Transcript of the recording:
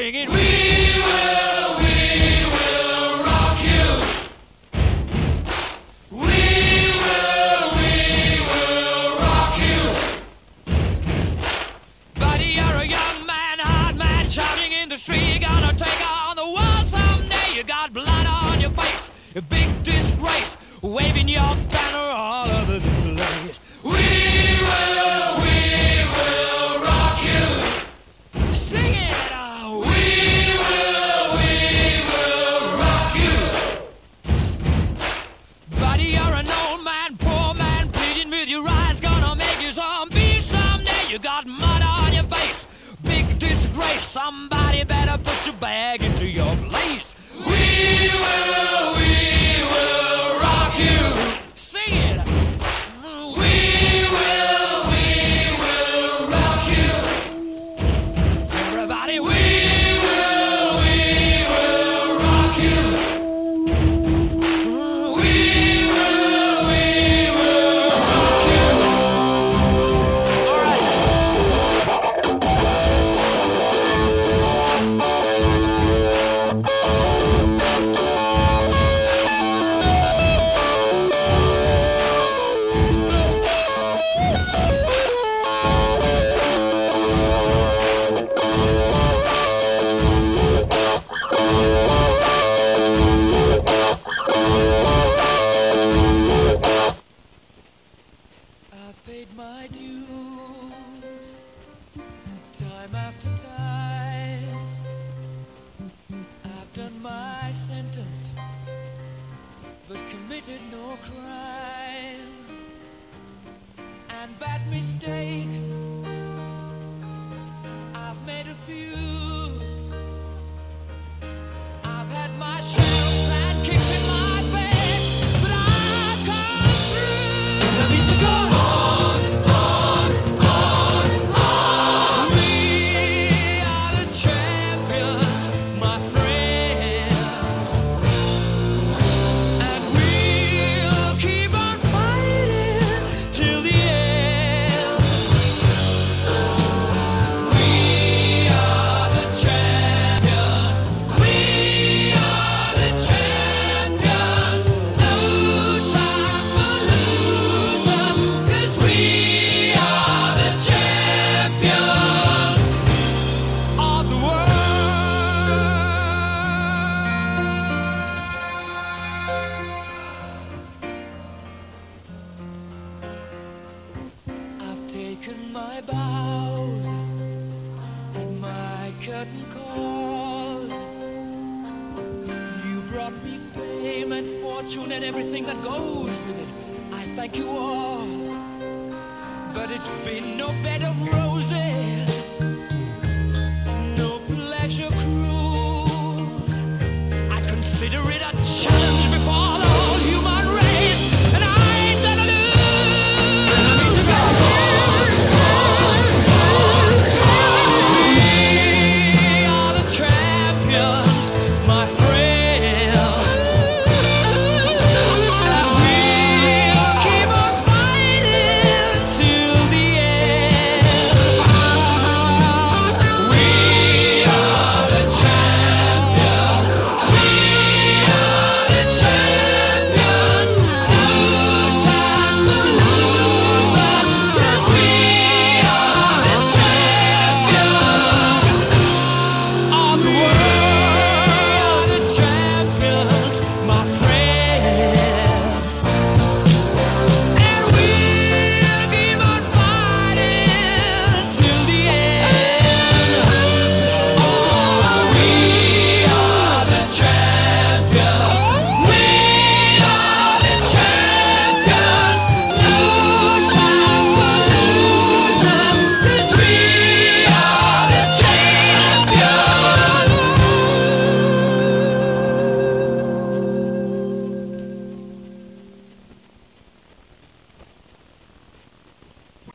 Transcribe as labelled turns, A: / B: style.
A: singing, we will rock you. We will rock you. Buddy, you're a young man, hard man, shouting in the street. You're gonna take on the world someday. You got blood on your face, a big disgrace, waving your banner all over the place. We will rock you. Sing it. We will rock you. Buddy, you're an old man, poor man, pleading with your eyes, gonna make you zombie someday. You got mud on your face, big disgrace. Somebody better put your bag into your place. We will rock you. Sing it. We will rock you. Everybody, we will rock you. We will rock you. All right. I've paid my dues, time after time. I've done my sentence, but committed no crime. And bad mistakes, I've made a few. I've had my share of sad kicks in my face, but I've come through. Let me go on. We are the champions, my friends, and we'll keep on fighting till the end. We are the champions. We are the champions. No time for losers, 'cause we are the champions of the world. I've taken my bows and my curtain calls. You brought me fame and fortune and everything that goes with it. I thank you all, but it's been no bed of roses, no pleasure cruise. I consider it a challenge